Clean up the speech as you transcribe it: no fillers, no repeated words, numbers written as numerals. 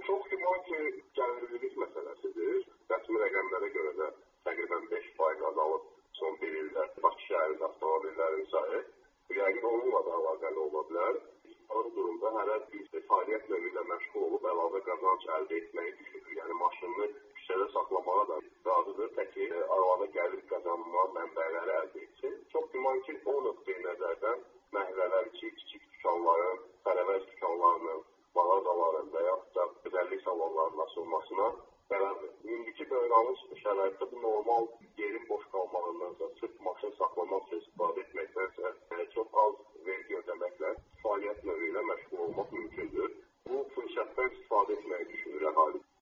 Çox güman ki, gəlirlilik məsələsidir. Rəsmi rəqəmlərə görə də təqribən 5% azalıb son bir ildə Bakı şəhərində avtomobillərin sayı. Yəqin onunla da əlaqəli ola bilər. O durumda hərə bir fəaliyyət növü ilə məşğul olub əlavə qazanc əldə etməyi düşünür. Yəni maşınını küçədə saxlamağa da razıdır, tək ki, əlavə gəlir qazanma mənbələri əldə etsin. Çox güman ki, o nöqteyi nəzərdən məhəllələr içi kiçik dükanların, tərəvəz dükanlarının, mağazaların və yaxud da gözəllik salonlarının açılmasına qərar verir. İndiki dövrənin şəraitdə bu normal yerin boş qalmağındansa, sırf maşın saxlamaq üçün istifadə etməkdənsə çox az vergi ödəməklə fəaliyyət növü ilə məşğul olmaq mümkündür. Bu fürsətdən istifadə etməyi düşünürəm.